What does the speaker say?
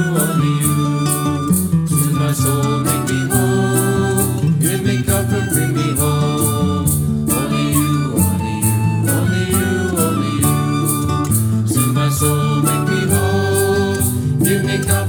only you. To my soul, make me whole. Give me comfort, bring me home. Only you, only you, only you, only you. To my soul, make me whole. Give me comfort.